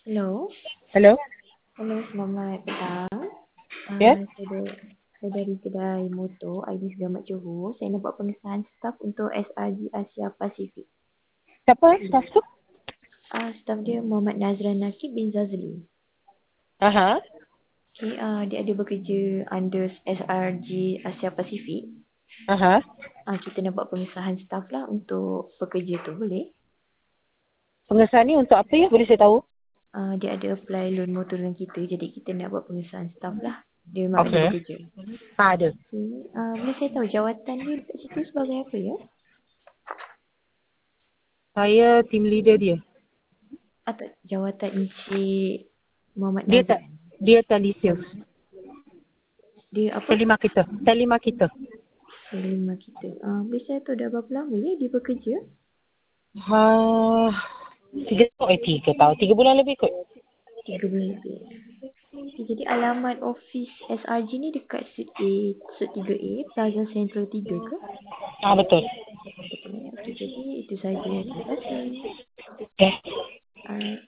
Hello. Hello? Hello, selamat petang. Yes? Saya dari kedai motor ID Selamat Johor. Saya nak buat pengesahan staf untuk SRG Asia Pasifik. Siapa staff tu? Staf dia Muhammad Nazran Nakib bin Zazli. Aha. Okay, dia ada bekerja under SRG Asia Pasifik. Aha. Kita nak buat pengesahan staf lah untuk pekerja tu, boleh? Pengesahan ni untuk apa ya? Boleh saya tahu? Dia ada apply loan motor dengan kita, jadi kita nak buat pengesahan staf lah. Dia memang ada Okay. bekerja. Ada. Okay. Boleh saya tahu jawatan dia dekat situ sebagai apa ya? Saya team leader dia. Atau jawatan Encik Muhammad Dia Nazir. dia telesales. Dia apa? Telemarketer. Telemarketer. Kelima kita. Boleh saya tahu dah berapa lama ya dia bekerja? Ha, 3 bulan lebih kot. 3 bulan lebih. Okay, jadi alamat office SRG ni dekat Sud A, Sud 3A, Plaza Central 3 ke? Betul. Betul ya. Okay, jadi itu saja. Terima kasih. Okay. Alright.